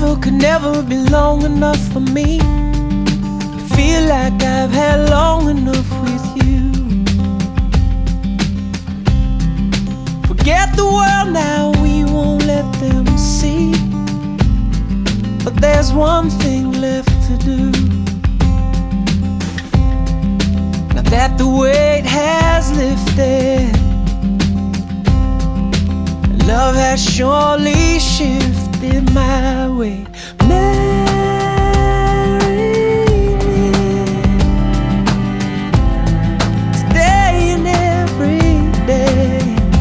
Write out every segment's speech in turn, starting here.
Together could never be long enough for me to feel like I've had long enough with you. Forget the world now, we won't let them see. But there's one thing left to do. Now that the weight has lifted, love has surely shifted my way. Marry me today and every day.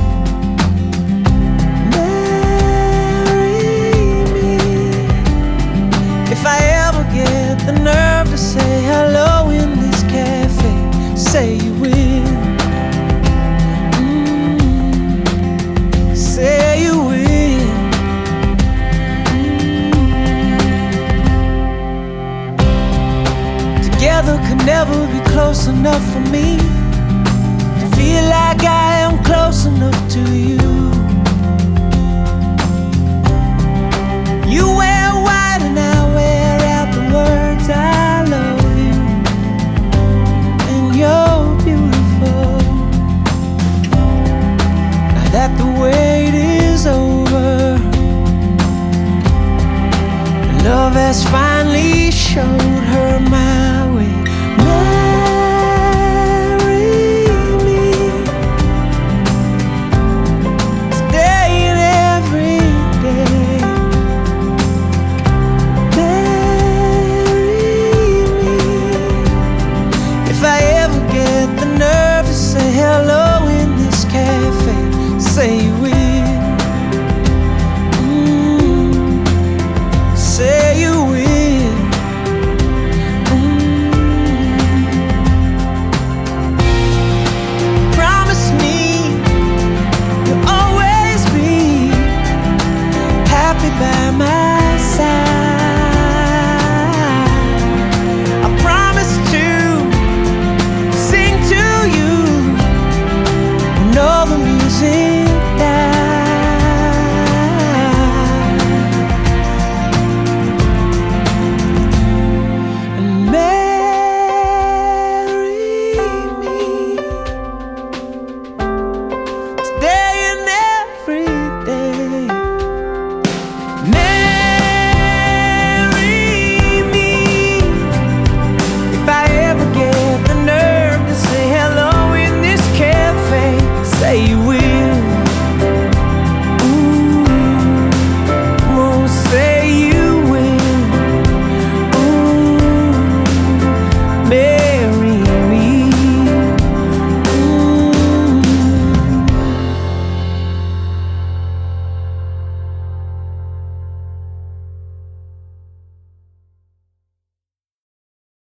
Marry me if I ever get the nerve to say hello in this cafe. Say you will. Say you will. Together could never be close enough for me to feel like I am close enough to you. You